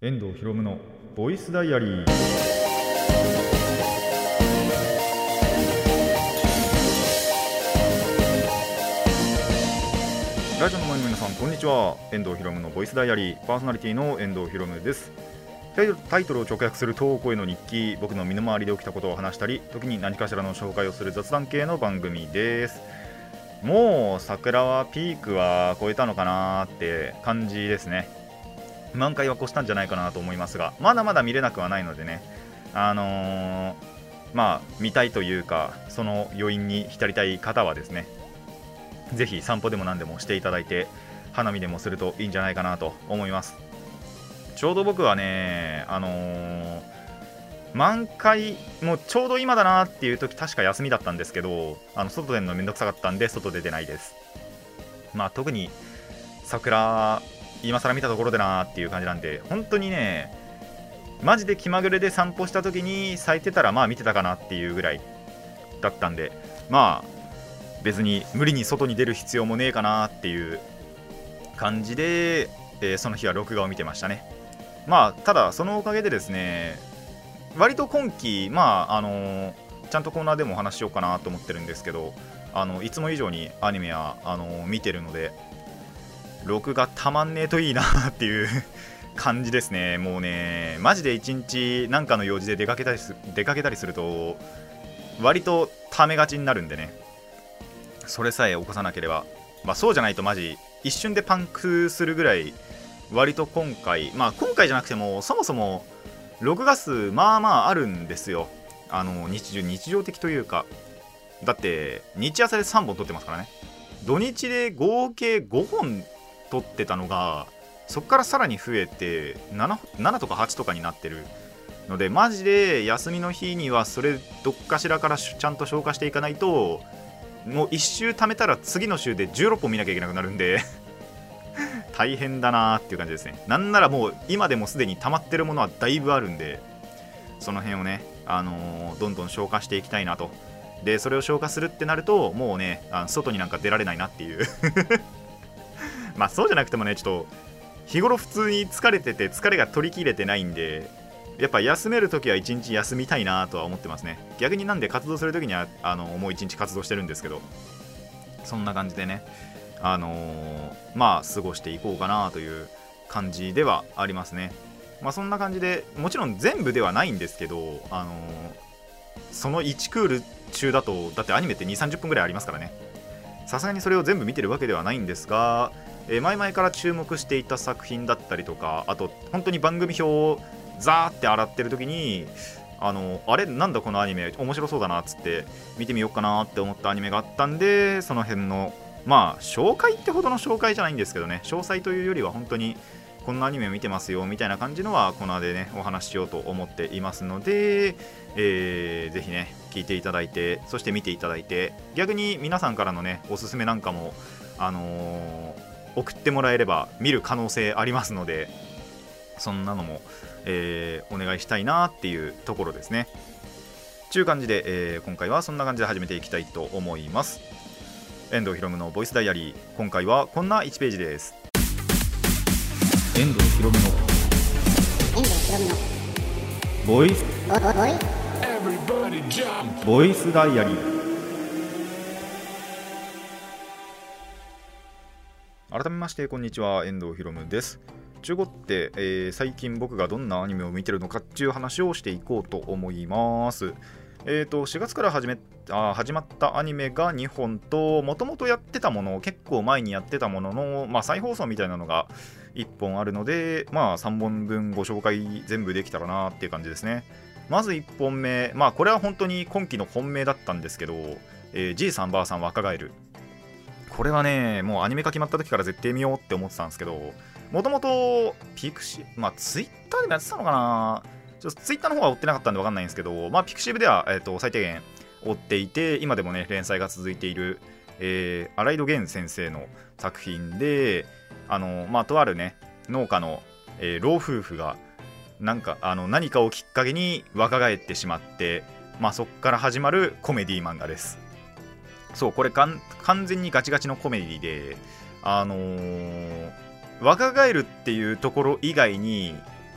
遠藤ひろむのボイスダイアリー。ラジオの前の皆さんこんにちは。遠藤ひろむのボイスダイアリーパーソナリティの遠藤ひろむです。タイトルを直訳すると声の日記、僕の身の回りで起きたことを話したり、時に何かしらの紹介をする雑談系の番組です。もう桜はピークは超えたのかなって感じですね。満開は越したんじゃないかなと思いますが、まだまだ見れなくはないのでね、見たいというか、その余韻に浸りたい方はですね、ぜひ散歩でも何でもしていただいて、花見でもするといいんじゃないかなと思います。ちょうど僕はね、満開もうちょうど今だなっていう時、確か休みだったんですけど、外出るのめんどくさかったんで外出てないです。特に桜今更見たところでなーっていう感じなんで、本当にねマジで気まぐれで散歩した時に咲いてたら見てたかなっていうぐらいだったんで、別に無理に外に出る必要もねえかなっていう感じで、その日は録画を見てましたね。ただそのおかげでですね、割と今期ちゃんとコーナーでもお話ししようかなと思ってるんですけど、いつも以上にアニメは見てるので、録画たまんねえといいなっていう感じですね。もうねマジで一日なんかの用事で出かけたりすると割とためがちになるんでね、それさえ起こさなければ、そうじゃないとマジ一瞬でパンクするぐらい割と今回じゃなくてもそもそも録画数あるんですよ。日常的というか、だって日朝で3本撮ってますからね。土日で合計5本撮ってたのが、そっからさらに増えて 7とか8とかになってるので、マジで休みの日にはそれどっかしらからちゃんと消化していかないと、もう1週貯めたら次の週で16本見なきゃいけなくなるんで大変だなーっていう感じですね。なんならもう今でもすでに溜まってるものはだいぶあるんで、その辺をね、どんどん消化していきたいなと。でそれを消化するってなると、もうね外になんか出られないなっていうそうじゃなくてもね、ちょっと日頃普通に疲れてて疲れが取り切れてないんで、やっぱ休めるときは一日休みたいなとは思ってますね。逆になんで活動するときにはもう一日活動してるんですけど、そんな感じでね過ごしていこうかなという感じではありますね。そんな感じで、もちろん全部ではないんですけど、その1クール中だとだってアニメって2、30分ぐらいありますからね。さすがにそれを全部見てるわけではないんですが、前々から注目していた作品だったりとか、あと本当に番組表をザーって洗ってる時にあれなんだこのアニメ面白そうだなっつって見てみようかなって思ったアニメがあったんで、その辺の紹介ってほどの紹介じゃないんですけどね、詳細というよりは本当にこんなアニメを見てますよみたいな感じのはコーナーでねお話ししようと思っていますので、ぜひね聞いていただいて、そして見ていただいて、逆に皆さんからのねおすすめなんかも送ってもらえれば見る可能性ありますので、そんなのも、お願いしたいなっていうところですね。という感じで、今回はそんな感じで始めていきたいと思います。遠藤ひろむのボイスダイアリー、今回はこんな1ページです。遠藤ひろむのボイスダイアリー。改めましてこんにちは、遠藤ひろむです。中国って、最近僕がどんなアニメを見てるのかっていう話をしていこうと思います。4月から始まったアニメが2本と、もともとやってたもの、結構前にやってたものの、再放送みたいなのが1本あるので、3本分ご紹介全部できたらなっていう感じですね。まず1本目、これは本当に今期の本命だったんですけど、じいさんばあさん若返る。これはねもうアニメ化決まった時から絶対見ようって思ってたんですけど、もともとピクシブ、ツイッターでもやってたのかな、ちょっとツイッターの方は追ってなかったんで分かんないんですけど、ピクシブでは、最低限追っていて、今でもね連載が続いている、新井戸源先生の作品で、とあるね農家の、老夫婦が何かをきっかけに若返ってしまって、そっから始まるコメディ漫画です。そう、これ完全にガチガチのコメディで、若返るっていうところ以外に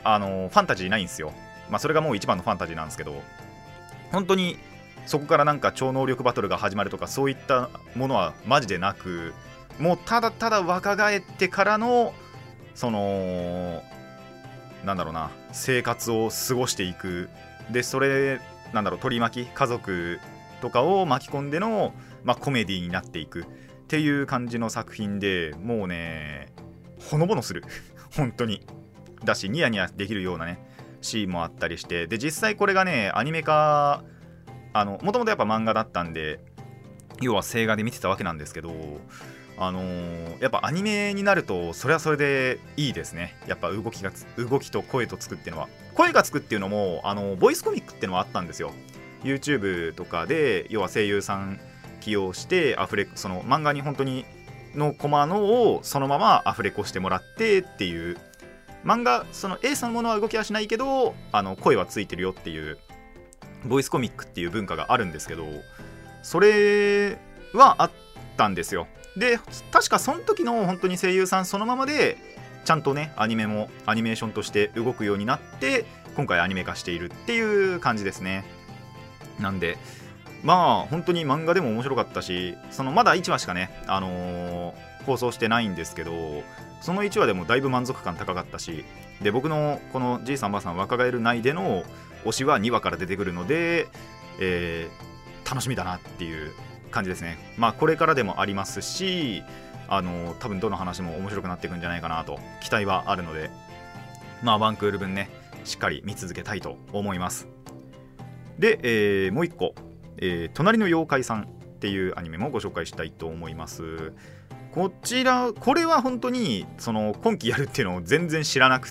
ファンタジーないんですよ。まあそれがもう一番のファンタジーなんですけど、本当にそこからなんか超能力バトルが始まるとかそういったものはマジでなく、もうただただ若返ってからのそのなんだろうな、生活を過ごしていく。でそれなんだろう、取り巻き家族とかを巻き込んでの、まあ、コメディになっていくっていう感じの作品で、もうねほのぼのする本当にだし、ニヤニヤできるようなねシーンもあったりして、で実際これがねアニメ化、もともとやっぱ漫画だったんで、要は静画で見てたわけなんですけど、やっぱアニメになるとそれはそれでいいですね。やっぱ動きと声とつくっていうのは、声がつくっていうのもボイスコミックっていうのはあったんですよ。 YouTube とかで要は声優さん起用してその漫画に本当にのコマのをそのままアフレコしてもらってっていう漫画、その A さんのものは動きはしないけど声はついてるよっていうボイスコミックっていう文化があるんですけど、それはあったんですよ。で確かその時の本当に声優さんそのままでちゃんとねアニメもアニメーションとして動くようになって今回アニメ化しているっていう感じですね。なんでまあ本当に漫画でも面白かったし、そのまだ1話しかね、放送してないんですけど、その1話でもだいぶ満足感高かったし、で僕のこのじいさんばあさん若返る内での推しは2話から出てくるので、楽しみだなっていう感じですね。まあこれからでもありますし、多分どの話も面白くなっていくんじゃないかなと期待はあるので、まあワンクール分ねしっかり見続けたいと思います。で、もう一個、隣の妖怪さんっていうアニメもご紹介したいと思います。これは本当にその今期やるっていうのを全然知らなくって、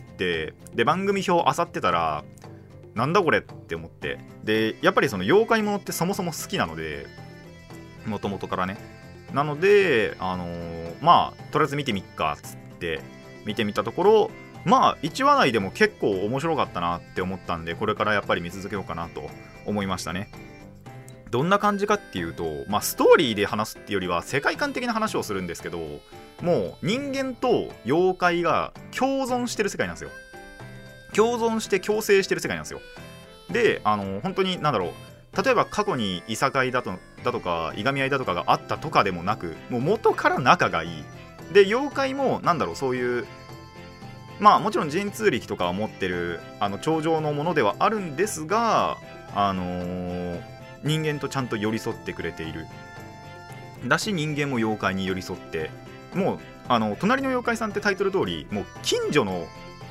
で番組表漁ってたらなんだこれって思って、でやっぱりその妖怪ものってそもそも好きなので、もともとからね、なのでまあとりあえず見てみっかっつって見てみたところ、まあ1話内でも結構面白かったなって思ったんで、これからやっぱり見続けようかなと思いましたね。どんな感じかっていうと、まあストーリーで話すっていうよりは世界観的な話をするんですけど、もう人間と妖怪が共存してる世界なんですよ。共存して共生してる世界なんですよ。で本当になんだろう、例えば過去にいさかいだとかいがみ合いだとかがあったとかでもなく、もう元から仲がいい。で妖怪もなんだろう、そういうまあもちろん神通力とかは持ってる頂上のものではあるんですが、人間とちゃんと寄り添ってくれているだし、人間も妖怪に寄り添って、もう隣の妖怪さんってタイトル通り、もう近所の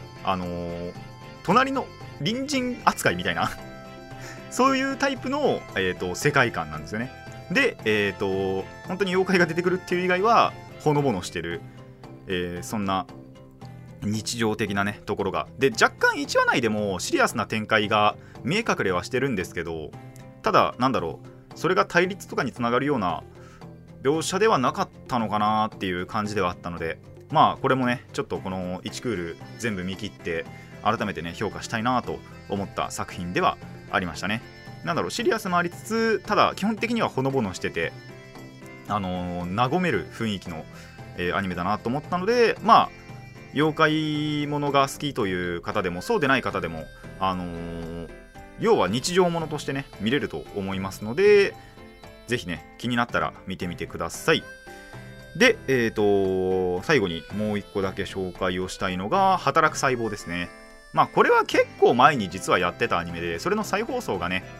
隣の隣人扱いみたいなそういうタイプの、世界観なんですよね。で本当に妖怪が出てくるっていう以外はほのぼのしてる、そんな日常的なねところが、で若干1話内でもシリアスな展開が見え隠れはしてるんですけど、ただなんだろう、それが対立とかにつながるような描写ではなかったのかなっていう感じではあったので、まあこれもねちょっとこの1クール全部見切って改めてね評価したいなと思った作品ではありましたね。なんだろう、シリアスもありつつ、ただ基本的にはほのぼのしてて和める雰囲気の、アニメだなと思ったので、まあ妖怪ものが好きという方でもそうでない方でも要は日常ものとしてね見れると思いますので、ぜひね気になったら見てみてください。で最後にもう一個だけ紹介をしたいのが働く細胞ですね。まあこれは結構前に実はやってたアニメで、それの再放送がね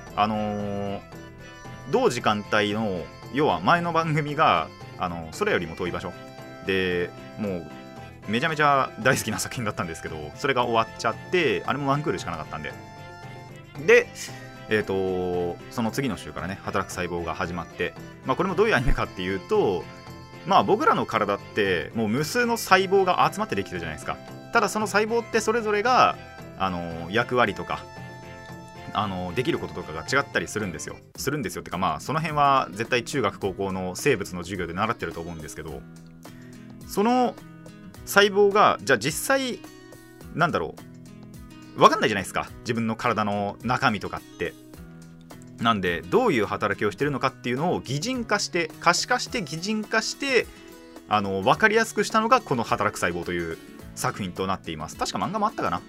同時間帯の要は前の番組が空よりも遠い場所で、もうめちゃめちゃ大好きな作品だったんですけど、それが終わっちゃって、あれもワンクールしかなかったんで、でその次の週からね働く細胞が始まって、まあこれもどういうアニメかっていうと、まあ僕らの体ってもう無数の細胞が集まってできてるじゃないですか。ただその細胞ってそれぞれが役割とかできることとかが違ったりするんですよってか、まあその辺は絶対中学高校の生物の授業で習ってると思うんですけど、その細胞がじゃあ実際なんだろう分かんないじゃないですか、自分の体の中身とかって。なんでどういう働きをしてるのかっていうのを擬人化して可視化して擬人化して分かりやすくしたのがこの働く細胞という作品となっています。確か漫画もあったかな。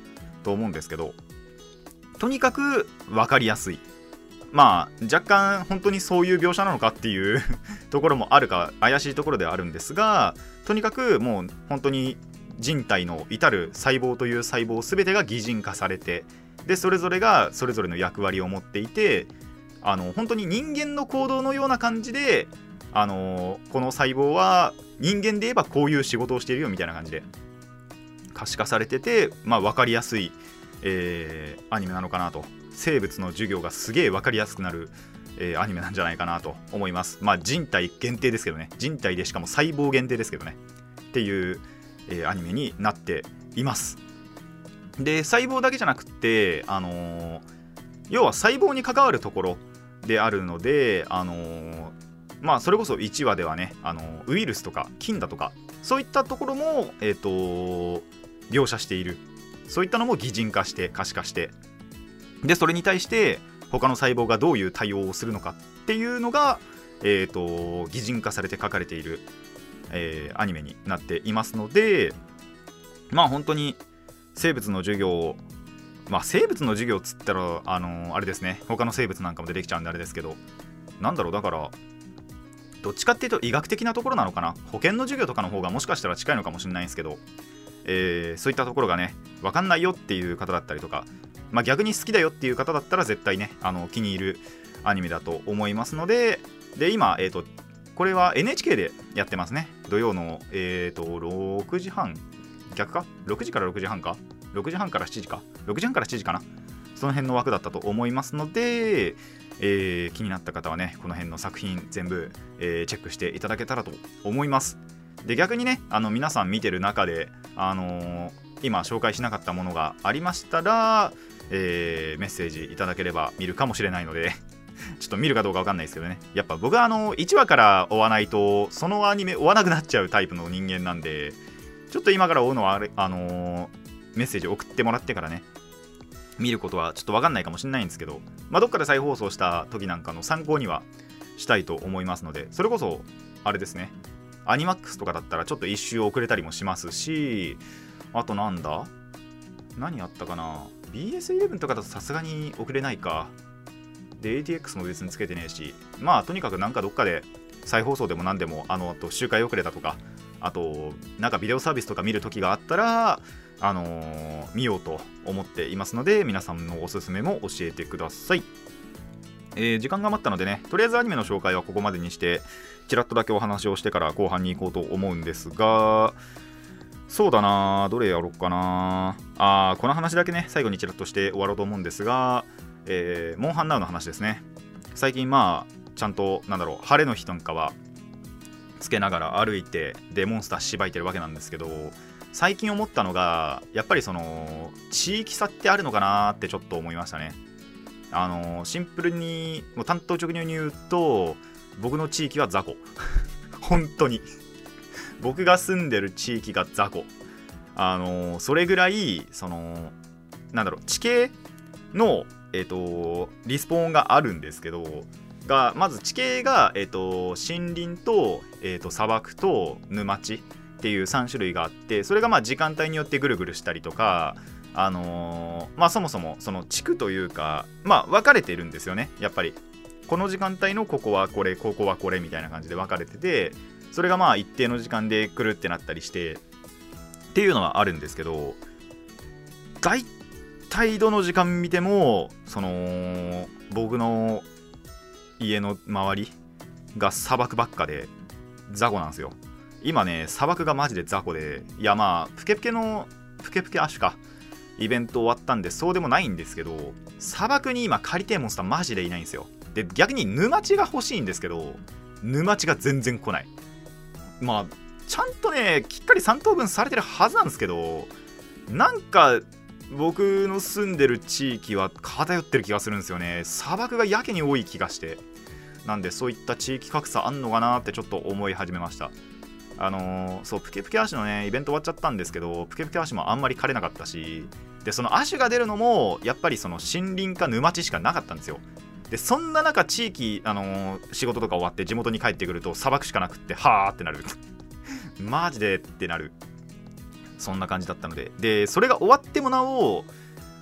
と思うんですけど、とにかく分かりやすい。まあ若干本当にそういう描写なのかっていうところもあるか怪しいところではあるんですが、とにかくもう本当に人体の至る細胞という細胞全てが擬人化されて、でそれぞれがそれぞれの役割を持っていて、本当に人間の行動のような感じで、この細胞は人間で言えばこういう仕事をしているよみたいな感じで可視化されてて、まあ、分かりやすい、アニメなのかなと。生物の授業がすげえ分かりやすくなる、アニメなんじゃないかなと思います。まあ人体限定ですけどね、人体でしかも細胞限定ですけどねっていう、アニメになっています。で細胞だけじゃなくて、要は細胞に関わるところであるので、まあそれこそ1話ではね、ウイルスとか菌だとかそういったところも、描写している。そういったのも擬人化して可視化して、でそれに対して他の細胞がどういう対応をするのかっていうのが、擬人化されて書かれている、アニメになっていますので、まあ本当に生物の授業、まあ生物の授業っつったらあれですね、他の生物なんかも出てきちゃうんであれですけど、なんだろう、だからどっちかっていうと医学的なところなのかな。保健の授業とかの方がもしかしたら近いのかもしれないんですけど、そういったところがね分かんないよっていう方だったりとか、まあ、逆に好きだよっていう方だったら絶対ね気に入るアニメだと思いますので、今、これは NHK でやってますね。土曜の、6時半逆か6時から6時半か6時半から7時か6時半から7時かな、その辺の枠だったと思いますので、気になった方はねこの辺の作品全部、チェックしていただけたらと思います。で逆にね皆さん見てる中で、今紹介しなかったものがありましたら、メッセージいただければ見るかもしれないのでちょっと見るかどうか分かんないですけどね。やっぱ僕は1話から追わないとそのアニメ追わなくなっちゃうタイプの人間なんで、ちょっと今から追うのはメッセージ送ってもらってからね見ることはちょっと分かんないかもしれないんですけど、まあ、どっかで再放送した時なんかの参考にはしたいと思いますので、それこそあれですね、アニマックスとかだったらちょっと一周遅れたりもしますし、あと何あったかな、 BS11 とかだとさすがに遅れないか。で ATX も別につけてねえし、まあとにかくなんかどっかで再放送でも何でもあと周回遅れだとか、あとなんかビデオサービスとか見る時があったら見ようと思っていますので、皆さんのおすすめも教えてください。時間が余ったのでね、とりあえずアニメの紹介はここまでにしてちらっとだけお話をしてから後半に行こうと思うんですが、そうだな、どれやろうかな。この話だけね最後にちらっとして終わろうと思うんですが、モンハンナウの話ですね。最近まあちゃんと晴れの日なんかはつけながら歩いて、でモンスターしばいてるわけなんですけど、最近思ったのがやっぱりその地域差ってあるのかなってちょっと思いましたね。シンプルにもう単刀直入に言うと、僕の地域は雑魚本当に僕が住んでる地域が雑魚。それぐらいその地形のリスポーンがあるんですけど、まず地形が森林と砂漠と沼地っていう3種類があって、それがまあ時間帯によってぐるぐるしたりとか、まあそもそもその地区というかまあ分かれてるんですよね。やっぱりこの時間帯のここはこれここはこれみたいな感じで分かれてて、それがまあ一定の時間で来るってなったりしてっていうのはあるんですけど、大体どの時間見てもその僕の家の周りが砂漠ばっかで雑魚なんですよ。今ね砂漠がマジで雑魚で、いやまあプケプケアッシュかイベント終わったんでそうでもないんですけど、砂漠に今借りてえモンスターマジでいないんですよ。で逆に沼地が欲しいんですけど、沼地が全然来ない。まあちゃんとねきっかり3等分されてるはずなんですけど、なんか僕の住んでる地域は偏ってる気がするんですよね。砂漠がやけに多い気がして、なんでそういった地域格差あんのかなってちょっと思い始めました。そうプケプケアッシュのねイベント終わっちゃったんですけど、プケプケアッシュもあんまり枯れなかったし、でそのアッシュが出るのもやっぱりその森林か沼地しかなかったんですよ。でそんな中地域、仕事とか終わって地元に帰ってくると砂漠しかなくって、はーってなるマジでってなる、そんな感じだったので、でそれが終わってもなお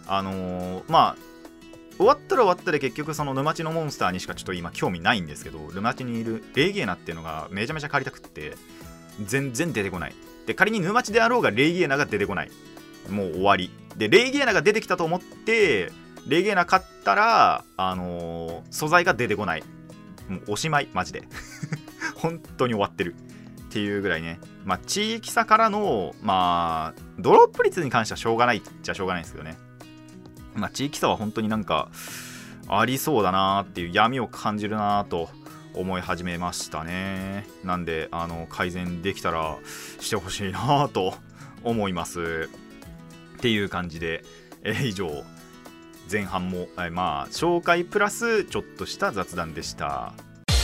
まあ終わったら終わったで結局その沼地のモンスターにしかちょっと今興味ないんですけど、沼地にいるレイゲーナっていうのがめちゃめちゃ借りたくって全然出てこない。で仮に沼地であろうがレイゲーナが出てこない。もう終わりで、レイゲーナが出てきたと思ってレイゲーナ買ったら素材が出てこない。もうおしまいマジで本当に終わってるっていうぐらいね。まあ地域差からのまあドロップ率に関してはしょうがないっちゃしょうがないんですけどね。まあ地域差は本当になんかありそうだなーっていう闇を感じるなーと思い始めましたね。なんで改善できたらしてほしいなーと思いますっていう感じで、以上前半もまあ紹介プラスちょっとした雑談でした。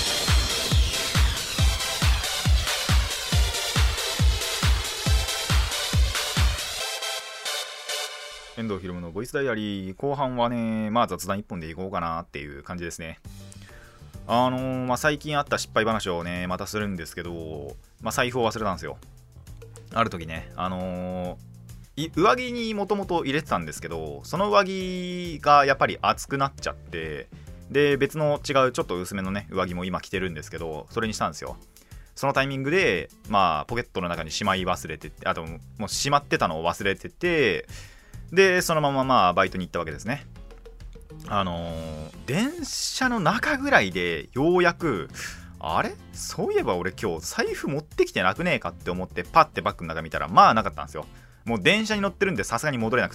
遠藤ひろむのボイスダイアリー後半はね、まあ雑談一本でいこうかなっていう感じですね。まあ最近あった失敗話をねまたするんですけど、まあ財布を忘れたんですよ。ある時ね上着にもともと入れてたんですけど、その上着がやっぱり熱くなっちゃって、で別の違うちょっと薄めのね上着も今着てるんですけど、それにしたんですよ。そのタイミングでまあポケットの中にしまい忘れてて、あともうしまってたのを忘れてて、でそのまままあバイトに行ったわけですね。電車の中ぐらいでようやくあれそういえば俺今日財布持ってきてなくねえかって思ってパッてバッグの中見たらまあなかったんですよ。もう電車に乗ってるんでさすがに戻れなくって、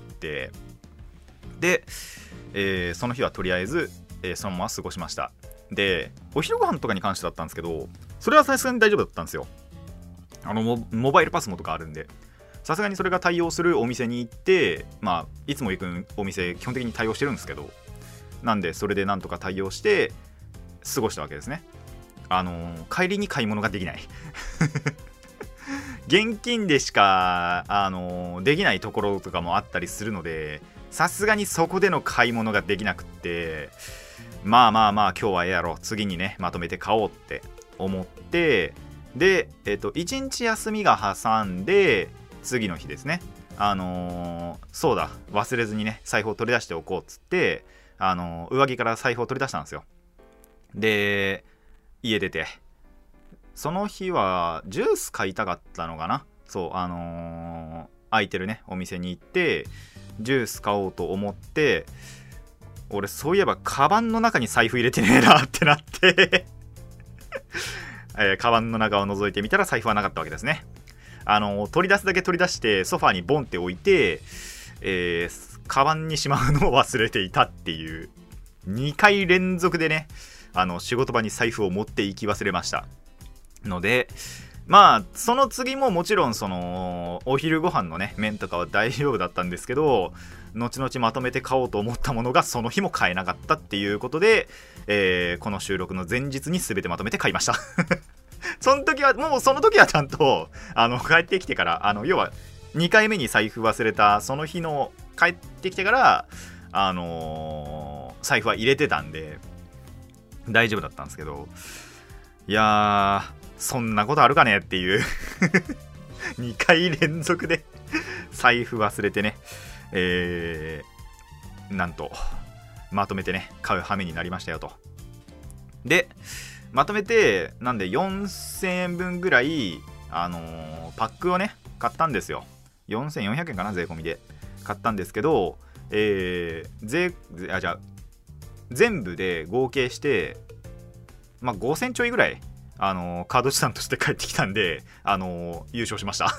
で、その日はとりあえず、そのまま過ごしました。でお昼ご飯とかに関してだったんですけど、それはさすがに大丈夫だったんですよ。モバイルパスモとかあるんで、さすがにそれが対応するお店に行って、まあいつも行くお店基本的に対応してるんですけど、なんでそれでなんとか対応して過ごしたわけですね。帰りに買い物ができない現金でしかできないところとかもあったりするので、さすがにそこでの買い物ができなくって、まあまあまあ今日はええやろ、次にねまとめて買おうって思って、で1日休みが挟んで次の日ですね、そうだ忘れずにね財布を取り出しておこうっつって、上着から財布を取り出したんですよ。で家出て、その日はジュース買いたかったのかな。そう空いてるねお店に行ってジュース買おうと思って、俺そういえばカバンの中に財布入れてねえなってなってカバンの中を覗いてみたら財布はなかったわけですね。取り出すだけ取り出してソファーにボンって置いて、カバンにしまうのを忘れていたっていう2回連続でね仕事場に財布を持って行き忘れましたので、まあその次ももちろんそのお昼ご飯のね麺とかは大丈夫だったんですけど、後々まとめて買おうと思ったものがその日も買えなかったっていうことで、この収録の前日に全てまとめて買いましたその時はちゃんと帰ってきてから要は2回目に財布忘れたその日の帰ってきてから財布は入れてたんで大丈夫だったんですけど、いやーそんなことあるかねっていう2回連続で財布忘れてね、なんとまとめてね買う羽目になりましたよと。でまとめてなんで4000円分ぐらいパックをね買ったんですよ。4400円かな税込みで買ったんですけど、全部で合計してまあ5000ちょいぐらいカード資産として返ってきたんで優勝しました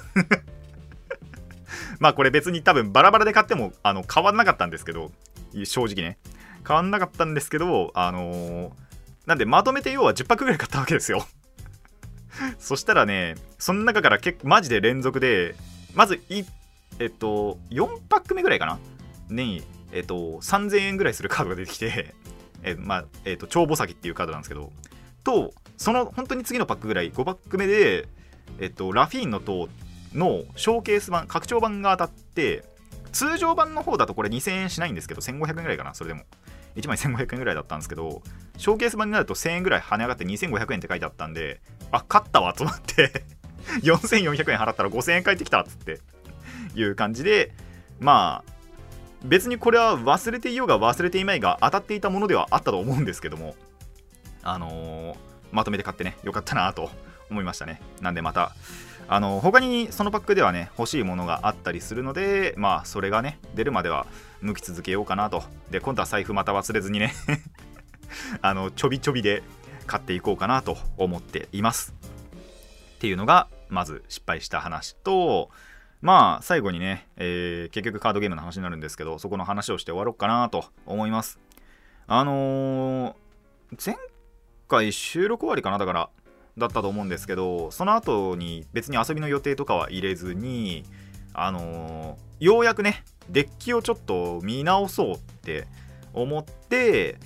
まあこれ別に多分バラバラで買っても変わんなかったんですけど、正直ね変わんなかったんですけどなんでまとめて要は10パックぐらい買ったわけですよそしたらねその中からマジで連続でまず4パック目ぐらいかなに3000円ぐらいするカードが出てきて超ぼさきっていうカードなんですけど、とその本当に次のパックぐらい5パック目でラフィーンの塔のショーケース版拡張版が当たって、通常版の方だとこれ2000円しないんですけど1500円ぐらいかな、それでも1枚1500円ぐらいだったんですけど、ショーケース版になると1000円ぐらい跳ね上がって2500円って書いてあったんで、勝ったわと思って4400円払ったら5000円返ってきたっつっていう感じで、まあ別にこれは忘れていようが忘れていまいが当たっていたものではあったと思うんですけども、まとめて買ってねよかったなと思いましたね。なんでまた他にそのパックではね欲しいものがあったりするので、まあそれがね出るまでは向き続けようかなと。で今度は財布また忘れずにねちょびちょびで買っていこうかなと思っていますっていうのがまず失敗した話と、まあ最後にね、結局カードゲームの話になるんですけど、そこの話をして終わろうかなと思います。前回収録終わりかな、だったと思うんですけど、その後に別に遊びの予定とかは入れずにようやくねデッキをちょっと見直そうって思って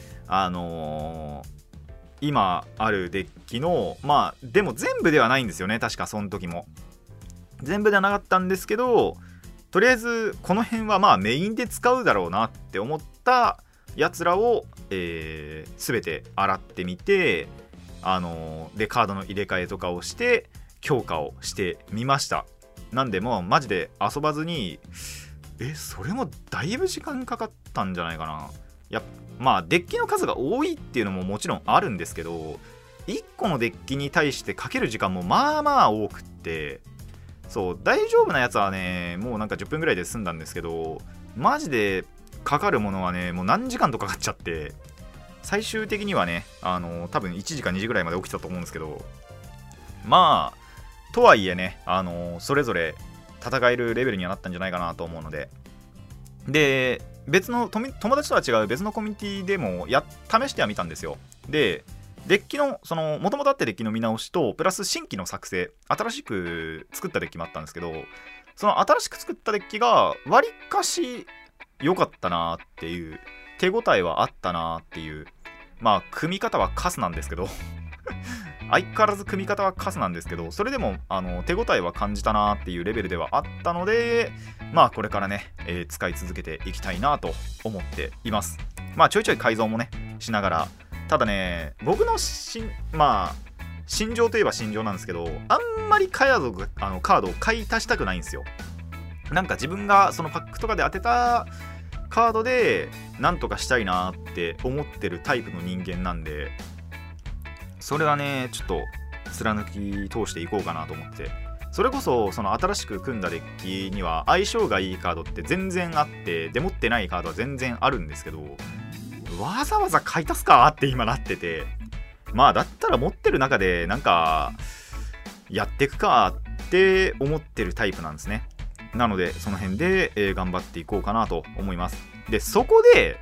今あるデッキのまあでも全部ではないんですよね。確かその時も全部ではなかったんですけど、とりあえずこの辺はまあメインで使うだろうなって思ったやつらを、全て洗ってみてでカードの入れ替えとかをして強化をしてみました。なんでもうマジで遊ばずにそれもだいぶ時間かかったんじゃないかな。まあデッキの数が多いっていうのももちろんあるんですけど、1個のデッキに対してかける時間もまあまあ多くって、そう大丈夫なやつはねもうなんか10分ぐらいで済んだんですけど、マジでかかるものはねもう何時間とかかっちゃって、最終的にはね多分1時か2時ぐらいまで起きたと思うんですけど、まあとはいえねそれぞれ戦えるレベルにはなったんじゃないかなと思うので、で別の友達とは違う別のコミュニティでも試してはみたんですよ。でデッキのもともとあったデッキの見直しとプラス新規の作成、新しく作ったデッキもあったんですけど、その新しく作ったデッキがわりかし良かったなっていう、手応えはあったなっていう、まあ組み方はカスなんですけど相変わらず組み方はカスなんですけど、それでも手応えは感じたなっていうレベルではあったので、まあこれからね、使い続けていきたいなと思っています。まあちょいちょい改造もねしながら、ただね僕のまあ心情といえば心情なんですけど、あんまりカードを買い足したくないんですよ。なんか自分がそのパックとかで当てたカードでなんとかしたいなって思ってるタイプの人間なんで、それはねちょっと貫き通していこうかなと思って、それこそその新しく組んだデッキには相性がいいカードって全然あって、で持ってないカードは全然あるんですけど、わざわざ買い足すかって今なってて、まあだったら持ってる中でなんかやっていくかって思ってるタイプなんですね。なのでその辺で、頑張っていこうかなと思います。でそこで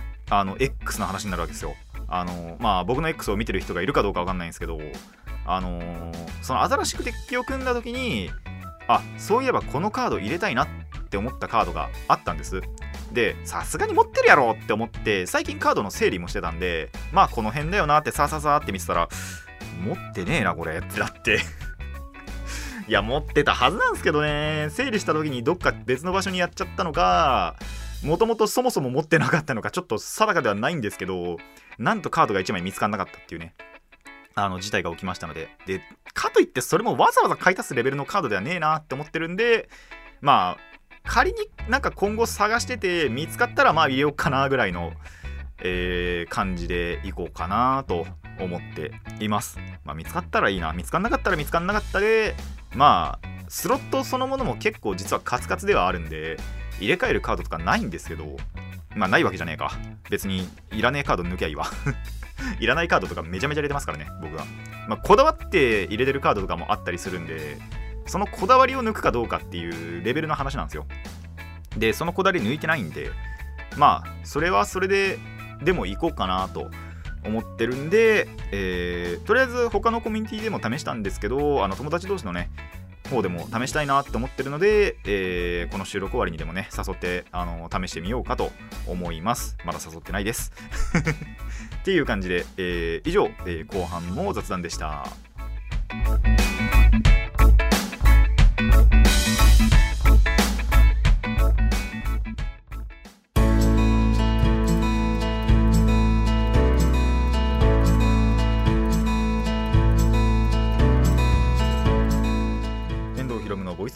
X の話になるわけですよ。まあ僕の X を見てる人がいるかどうかわかんないんですけど、その新しくデッキを組んだ時にそういえばこのカード入れたいなって思ったカードがあったんです。でさすがに持ってるやろって思って最近カードの整理もしてたんで、まあこの辺だよなってさって見てたら、持ってねえなこれってなっていや持ってたはずなんですけどね、整理した時にどっか別の場所にやっちゃったのか、もともとそもそも持ってなかったのかちょっと定かではないんですけど、なんとカードが1枚見つからなかったっていうね事態が起きましたので、でかといってそれもわざわざ買い足すレベルのカードではねえなって思ってるんで、まあ仮になんか今後探してて見つかったらまあ入れようかなぐらいの、感じでいこうかなと思っています。まあ見つかったらいいな、見つかんなかったら見つかんなかったで、まあスロットそのものも結構実はカツカツではあるんで入れ替えるカードとかないんですけど、まあないわけじゃねえか、別にいらねえカード抜きゃいいわいらないカードとかめちゃめちゃ入れてますからね僕は。まあこだわって入れてるカードとかもあったりするんで、そのこだわりを抜くかどうかっていうレベルの話なんですよ。でそのこだわり抜いてないんで、まあそれはそれででも行こうかなと思ってるんで、とりあえず他のコミュニティでも試したんですけど、友達同士のね方でも試したいなって思ってるので、この収録終わりにでもね誘って試してみようかと思います。まだ誘ってないですっていう感じで、以上、後半の雑談でした。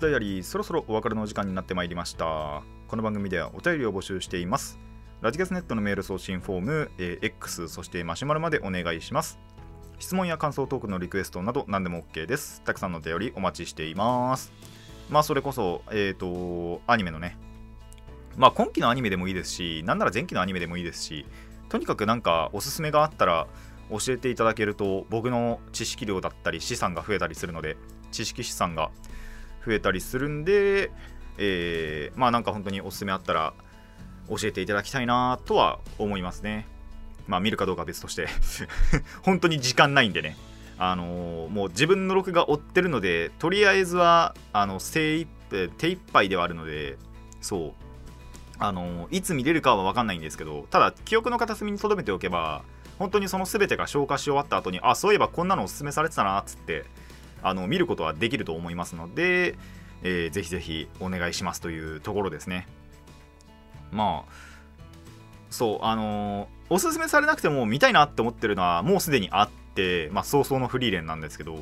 ダイアリー、そろそろお別れのお時間になってまいりました。この番組ではお便りを募集しています。ラジキャスネットのメール送信フォーム、X、そしてマシュマロまでお願いします。質問や感想トークのリクエストなど何でも OK です。たくさんのお便りお待ちしています。それこそ、アニメのね、今期のアニメでもいいですし、なんなら前期のアニメでもいいですし、とにかくなんかおすすめがあったら教えていただけると僕の知識量だったり資産が増えたりするので、知識資産が増えたりするんで、なんか本当におすすめあったら教えていただきたいなとは思いますね。見るかどうかは別として本当に時間ないんでね、もう自分の録画追ってるので、とりあえずは手一杯ではあるので、そういつ見れるかは分かんないんですけど、ただ記憶の片隅に留めておけば、本当にその全てが消化し終わった後に、そういえばこんなのおすすめされてたなっつって見ることはできると思いますので、ぜひぜひお願いしますというところですね。そうおすすめされなくても見たいなって思ってるのはもうすでにあって、早々のフリーレンなんですけど、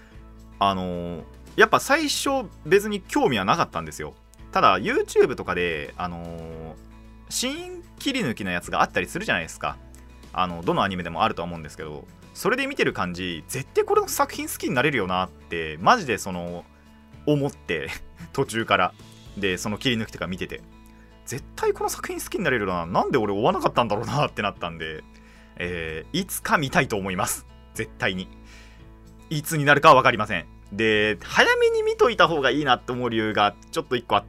やっぱ最初別に興味はなかったんですよ。ただ YouTube とかでシーン切り抜きのやつがあったりするじゃないですか。どのアニメでもあるとは思うんですけど、それで見てる感じ、絶対これの作品好きになれるよなってマジで思って途中からでその切り抜きとか見てて、絶対この作品好きになれるな、なんで俺追わなかったんだろうなってなったんで、いつか見たいと思います。絶対に。いつになるかは分かりません。で、早めに見といた方がいいなって思う理由がちょっと1個あって、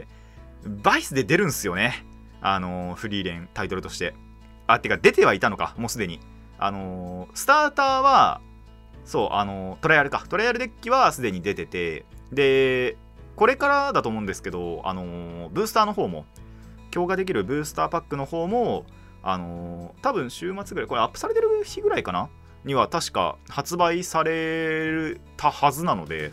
バイスで出るんすよね、フリーレンタイトルとして。てか出てはいたのか、もうすでに。スターターはそうトライアルデッキはすでに出てて、でこれからだと思うんですけど、ブースターの方も、強化できるブースターパックの方も、多分週末ぐらい、これアップされてる日ぐらいかなには確か発売されるはずなので、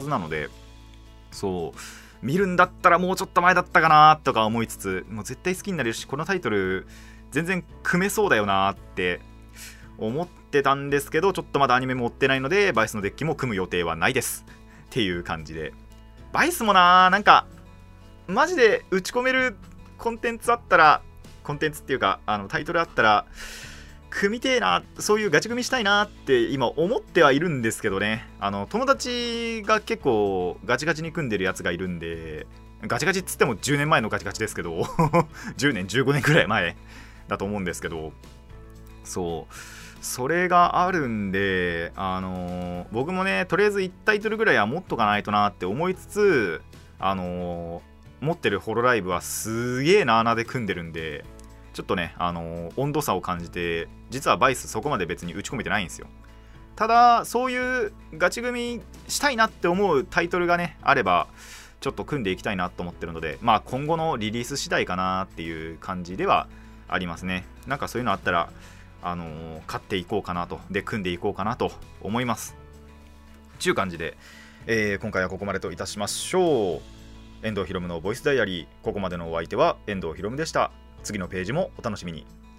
そう見るんだったらもうちょっと前だったかなとか思いつつ、もう絶対好きになれるし、このタイトル全然組めそうだよなって思ってたんですけど、ちょっとまだアニメも追ってないので、バイスのデッキも組む予定はないですっていう感じで、バイスもなんかマジで打ち込めるコンテンツっていうかタイトルあったら組みてえな、そういうガチ組みしたいなって今思ってはいるんですけどね。友達が結構ガチガチに組んでるやつがいるんで、ガチガチっつっても10年前のガチガチですけど10年15年くらい前だと思うんですけど、それがあるんで、僕もね、とりあえず1タイトルぐらいは持っとかないとなって思いつつ、持ってるホロライブはすげえな穴で組んでるんで、ちょっとね、温度差を感じて、実はバイスそこまで別に打ち込めてないんですよ。ただそういうガチ組みしたいなって思うタイトルがねあれば、ちょっと組んでいきたいなと思ってるので、今後のリリース次第かなっていう感じではありますね。なんかそういうのあったら買っていこうかなと、で組んでいこうかなと思いますという感じで、今回はここまでといたしましょう。遠藤ひろむのボイスダイアリー、ここまでのお相手は遠藤ひろむでした。次のページもお楽しみに。